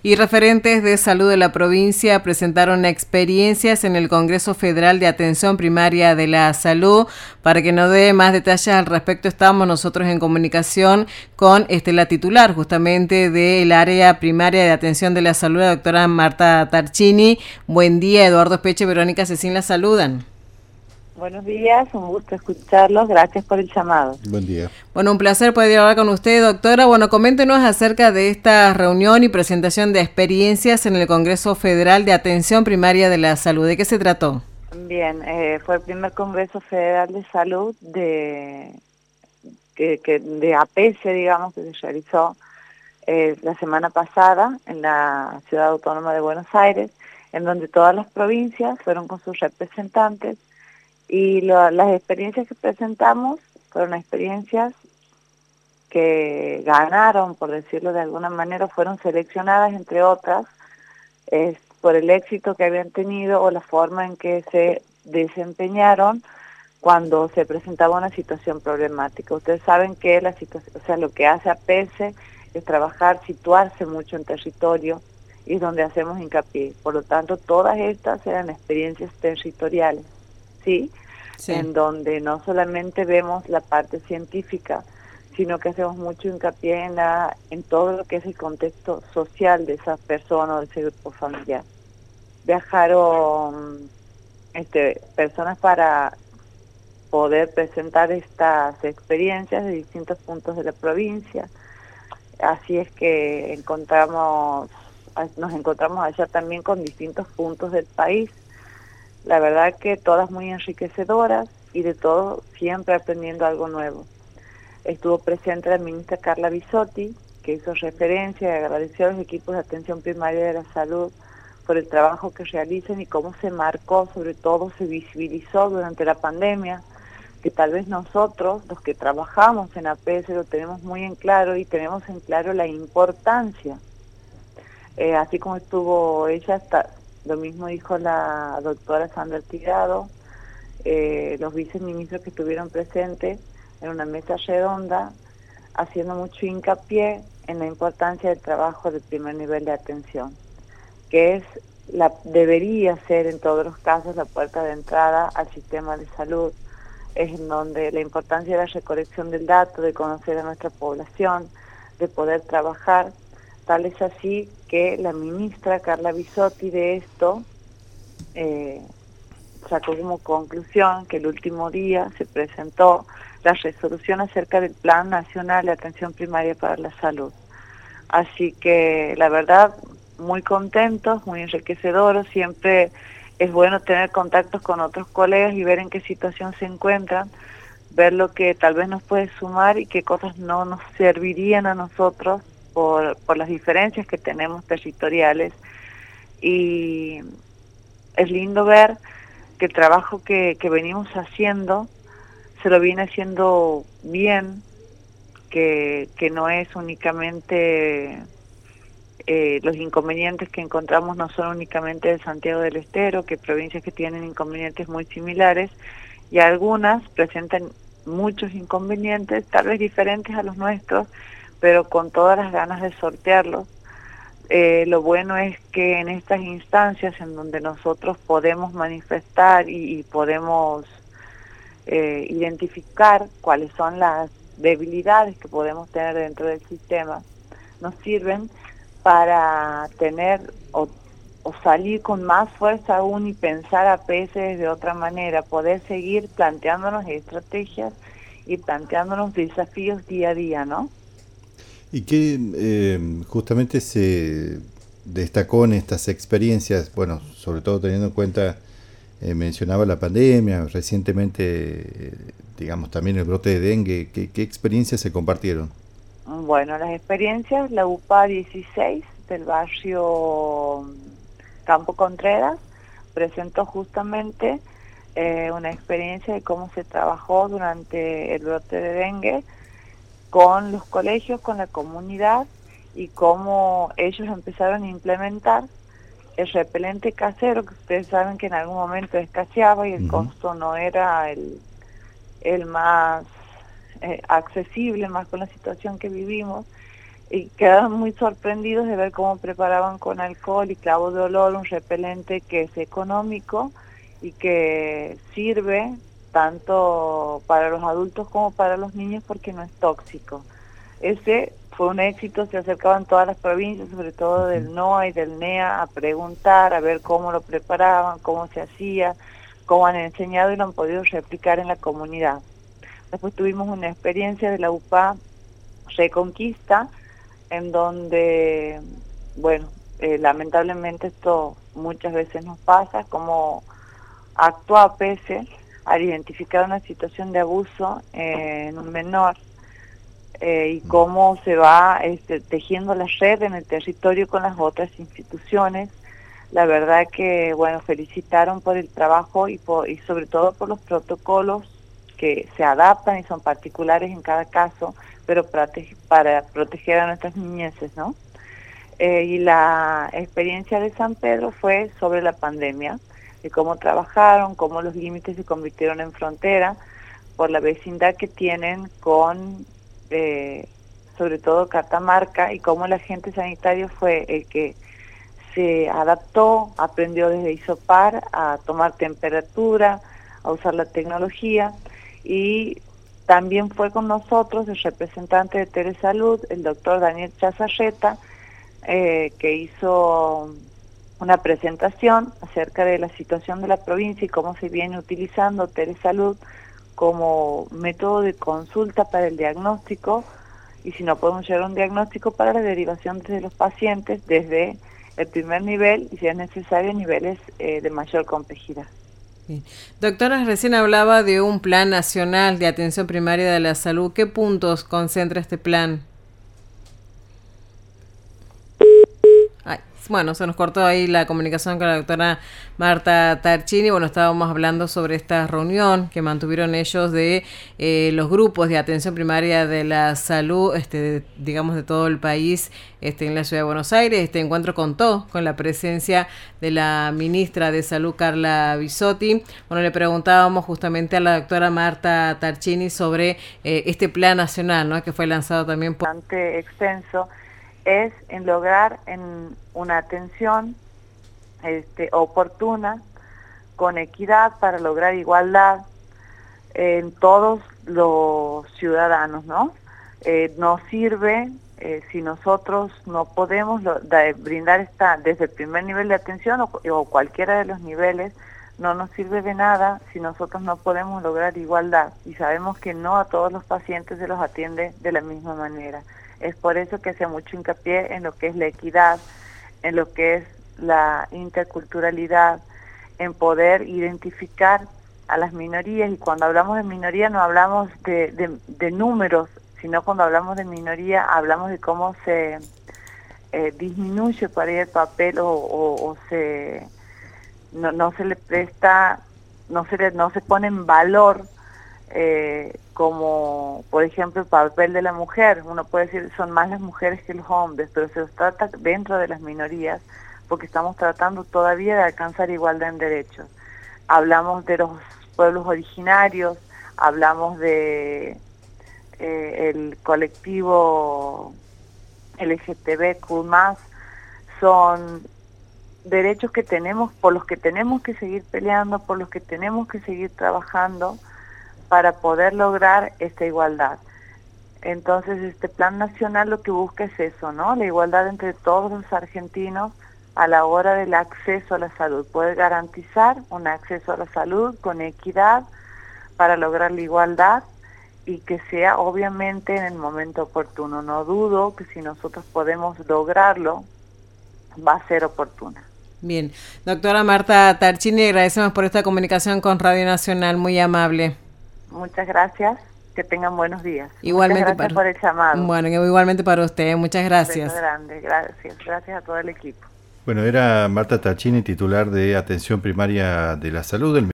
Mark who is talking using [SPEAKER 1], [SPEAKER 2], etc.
[SPEAKER 1] Y referentes de salud de la provincia presentaron experiencias en el Congreso Federal de Atención Primaria de la Salud. Para que nos dé más detalles al respecto, estamos nosotros en comunicación con la titular justamente del área primaria de atención de la salud, la doctora Marta Tarchini. Buen día, Eduardo Espeche, Verónica Cecín la saludan.
[SPEAKER 2] Buenos días, un gusto escucharlos, gracias por el llamado.
[SPEAKER 3] Buen día.
[SPEAKER 1] Bueno, un placer poder hablar con usted, doctora. Bueno, coméntenos acerca de esta reunión y presentación de experiencias en el Congreso Federal de Atención Primaria de la Salud. ¿De qué se trató?
[SPEAKER 2] Bien, fue el primer Congreso Federal de Salud de APS, digamos, que se realizó la semana pasada en la Ciudad Autónoma de Buenos Aires, en donde todas las provincias fueron con sus representantes. Y las experiencias que presentamos fueron experiencias que ganaron, por decirlo de alguna manera, fueron seleccionadas, entre otras, por el éxito que habían tenido o la forma en que se desempeñaron cuando se presentaba una situación problemática. Ustedes saben que lo que hace APS es trabajar, situarse mucho en territorio, y es donde hacemos hincapié. Por lo tanto, todas estas eran experiencias territoriales, ¿sí? Sí. En donde no solamente vemos la parte científica, sino que hacemos mucho hincapié en todo lo que es el contexto social de esas personas o de ese grupo familiar. Viajaron personas para poder presentar estas experiencias de distintos puntos de la provincia. Así es que nos encontramos allá también con distintos puntos del país. La verdad que todas muy enriquecedoras y de todo siempre aprendiendo algo nuevo. Estuvo presente la ministra Carla Bisotti, que hizo referencia y agradeció a los equipos de atención primaria de la salud por el trabajo que realizan y cómo se marcó, sobre todo se visibilizó durante la pandemia, que tal vez nosotros, los que trabajamos en APS, lo tenemos muy en claro y tenemos en claro la importancia. Así como estuvo ella, lo mismo dijo la doctora Sandra Tirado, los viceministros que estuvieron presentes en una mesa redonda, haciendo mucho hincapié en la importancia del trabajo de primer nivel de atención, que debería ser en todos los casos la puerta de entrada al sistema de salud, es en donde la importancia de la recolección del dato, de conocer a nuestra población, de poder trabajar. Tal es así que la ministra Carla Bisotti de esto sacó como conclusión que el último día se presentó la resolución acerca del Plan Nacional de Atención Primaria para la Salud. Así que la verdad, muy contentos, muy enriquecedores, siempre es bueno tener contactos con otros colegas y ver en qué situación se encuentran, ver lo que tal vez nos puede sumar y qué cosas no nos servirían a nosotros por las diferencias que tenemos territoriales. Y es lindo ver que el trabajo que venimos haciendo se lo viene haciendo bien, que no es únicamente los inconvenientes que encontramos no son únicamente de Santiago del Estero, que provincias que tienen inconvenientes muy similares, y algunas presentan muchos inconvenientes, tal vez diferentes a los nuestros, pero con todas las ganas de sortearlos. Lo bueno es que en estas instancias en donde nosotros podemos manifestar y podemos identificar cuáles son las debilidades que podemos tener dentro del sistema, nos sirven para tener o salir con más fuerza aún y pensar a veces de otra manera, poder seguir planteándonos estrategias y planteándonos desafíos día a día, ¿no?
[SPEAKER 3] Y que justamente se destacó en estas experiencias, bueno, sobre todo teniendo en cuenta, mencionaba la pandemia, recientemente, digamos, también el brote de dengue, ¿qué experiencias se compartieron?
[SPEAKER 2] Bueno, las experiencias, la UPA 16 del barrio Campo Contreras presentó justamente una experiencia de cómo se trabajó durante el brote de dengue con los colegios, con la comunidad, y cómo ellos empezaron a implementar el repelente casero, que ustedes saben que en algún momento escaseaba y el costo no era el más accesible, más con la situación que vivimos. y quedaron muy sorprendidos de ver cómo preparaban con alcohol y clavo de olor un repelente que es económico y que sirve tanto para los adultos como para los niños porque no es tóxico. Ese fue un éxito, se acercaban todas las provincias, sobre todo del NOA y del NEA, a preguntar, a ver cómo lo preparaban, cómo se hacía, cómo han enseñado y lo han podido replicar en la comunidad. Después tuvimos una experiencia de la UPA Reconquista, en donde, bueno, lamentablemente esto muchas veces nos pasa, como actúa APS al identificar una situación de abuso en un menor y cómo se va tejiendo la red en el territorio con las otras instituciones. La verdad que, bueno, felicitaron por el trabajo y sobre todo por los protocolos que se adaptan y son particulares en cada caso, pero para proteger a nuestras niñeces, ¿no? Y la experiencia de San Pedro fue sobre la pandemia, de cómo trabajaron, cómo los límites se convirtieron en frontera, por la vecindad que tienen con, sobre todo Catamarca, y cómo el agente sanitario fue el que se adaptó, aprendió desde hisopar a tomar temperatura, a usar la tecnología, y también fue con nosotros el representante de Telesalud, el doctor Daniel Chazarreta, que hizo una presentación acerca de la situación de la provincia y cómo se viene utilizando Telesalud como método de consulta para el diagnóstico, y si no podemos llegar a un diagnóstico, para la derivación de los pacientes desde el primer nivel y, si es necesario, niveles de mayor complejidad.
[SPEAKER 1] Bien. Doctora, recién hablaba de un plan nacional de atención primaria de la salud. ¿Qué puntos concentra este plan? Ay, bueno, se nos cortó ahí la comunicación con la doctora Marta Tarchini. Bueno, estábamos hablando sobre esta reunión que mantuvieron ellos de los grupos de atención primaria de la salud, digamos, de todo el país, en la ciudad de Buenos Aires. Este encuentro contó con la presencia de la ministra de Salud, Carla Bisotti. Bueno, le preguntábamos justamente a la doctora Marta Tarchini sobre este plan nacional, ¿no?, que fue lanzado también por...
[SPEAKER 2] Bastante extenso. Es en lograr una atención oportuna, con equidad, para lograr igualdad en todos los ciudadanos, ¿no? No sirve si nosotros no podemos brindar desde el primer nivel de atención o cualquiera de los niveles, no nos sirve de nada si nosotros no podemos lograr igualdad, y sabemos que no a todos los pacientes se los atiende de la misma manera. Es por eso que hace mucho hincapié en lo que es la equidad, en lo que es la interculturalidad, en poder identificar a las minorías, y cuando hablamos de minoría no hablamos de números, sino cuando hablamos de minoría hablamos de cómo se disminuye por ahí el papel o no se le presta, no se pone en valor como por ejemplo el papel de la mujer. Uno puede decir son más las mujeres que los hombres, pero se los trata dentro de las minorías porque estamos tratando todavía de alcanzar igualdad en derechos. Hablamos de los pueblos originarios, hablamos de el colectivo LGTBQ+, son derechos que tenemos, por los que tenemos que seguir peleando, por los que tenemos que seguir trabajando para poder lograr esta igualdad. Entonces este plan nacional lo que busca es eso, ¿no? La igualdad entre todos los argentinos a la hora del acceso a la salud, poder garantizar un acceso a la salud con equidad para lograr la igualdad, y que sea obviamente en el momento oportuno. No dudo que si nosotros podemos lograrlo, va a ser oportuna.
[SPEAKER 1] Bien, doctora Marta Tarchini, agradecemos por esta comunicación con Radio Nacional, muy amable.
[SPEAKER 2] Muchas gracias, que tengan buenos días.
[SPEAKER 1] Igualmente.
[SPEAKER 2] Muchas gracias por el llamado.
[SPEAKER 1] Bueno, igualmente para usted, muchas gracias.
[SPEAKER 2] Un beso grande, gracias a todo el equipo.
[SPEAKER 3] Bueno, era Marta Tarchini, titular de Atención Primaria de la Salud del